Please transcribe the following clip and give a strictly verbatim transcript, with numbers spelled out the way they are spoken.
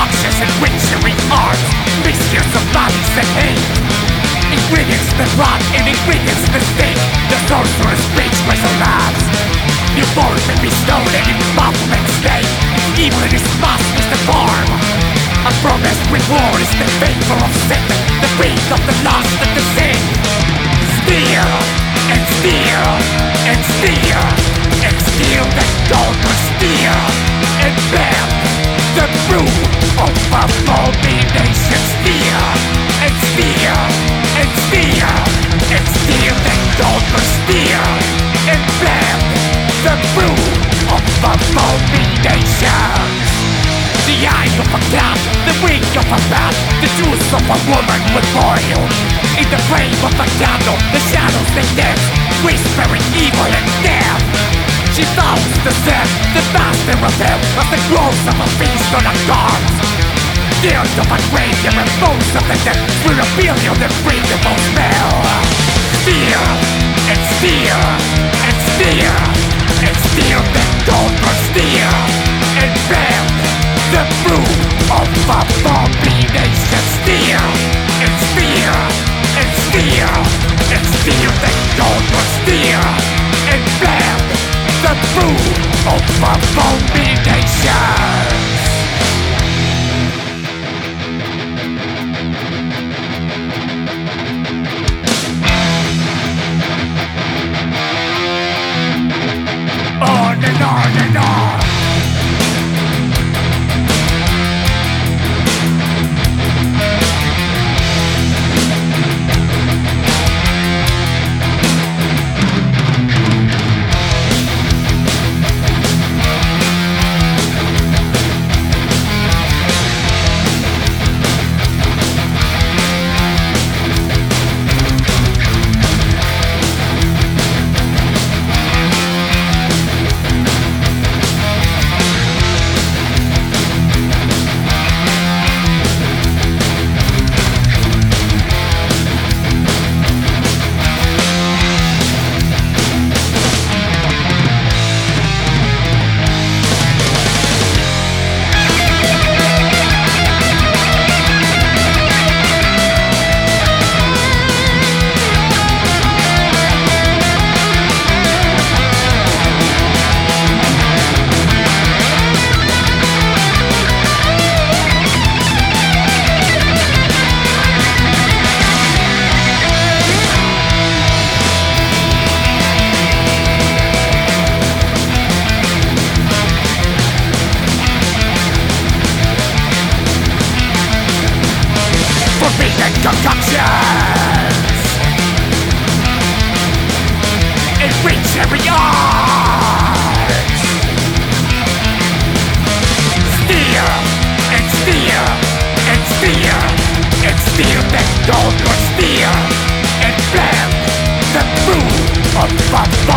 seductions and witchery arts, mixtures of malice and hate, ingredients that rot and ingredients that stink. The sorcerer's speech was a laughs. New form may be stolen in movement state. Evil in its mask is the form. A promised reward is the favor of Satan, the breed of the lost and the sin. Steal and steal and steal and steal the gold for steal and bend the brew of abomination. Steal and steal and steal and steal the gold for steal and bend the brew of abomination. The eye of a cat, the wing of a bat, the juice of a woman will boil. In the flame of a candle, the shadows they dance, whispering evil and death. She vows to set the master of hell as the growth of a feast on a guard. Guilt of a graveyard and bones of the dead will reveal you the breathable smell. Steal and steal and steal and steal the gold for steal and bend the brew of abomination. Steal and steal and steal and steal the gold for steal and bend the brew of abomination. On and on and on. Forbidden concoctions and witchery arts. Steal and steal and steal and steal the gold for steal and blend the brew of